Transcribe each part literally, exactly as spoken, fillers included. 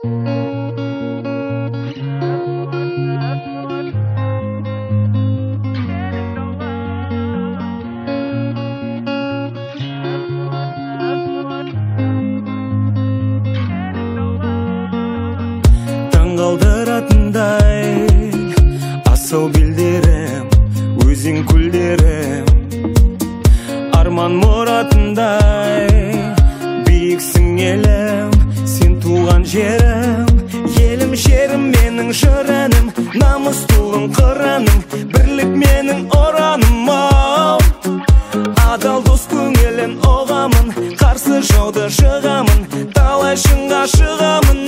Kaldıratınday asıl bildirim özün külderim arman muratınday büyüksün elim sen tuğan jerim elim şerim menin şörenim namus tuğun kıranım birlik menin oranım ol adal dost köngülün oğamın karşı жолда шығамын талай шыңға шығамын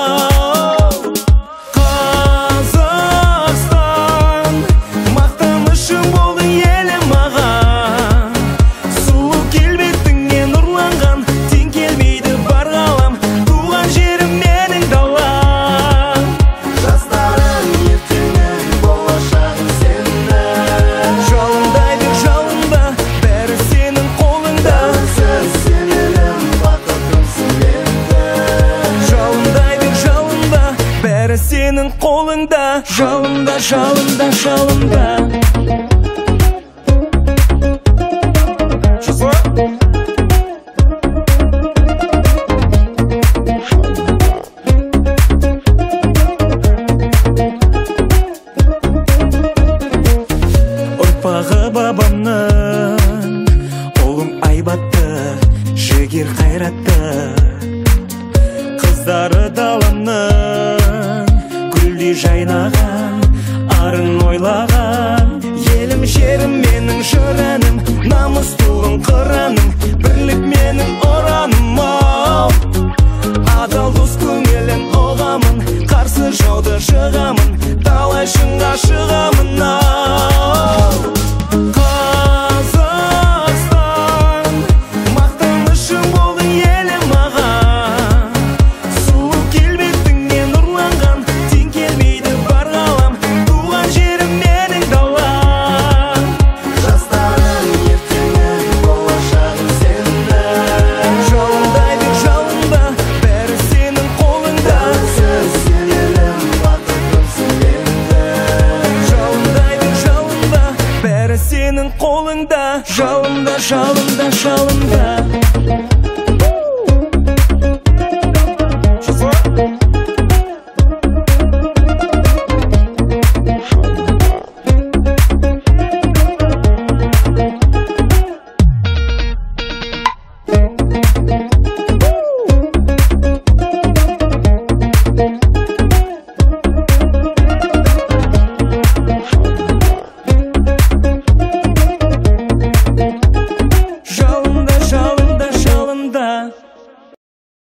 senin қолыңда жалында жалында жалында ұрпағы бабамның ұлым айбатты жігер қайратты қыздары даламның жайнаған арын ойлаған елім жерім менің шөреnim намыс туғын қыраным бірлік менің ораным ау адал дос көңілін оғамын қарсы жауды шығамын талай шыңға шығамын ау senin қолыңда жалында жалында жалында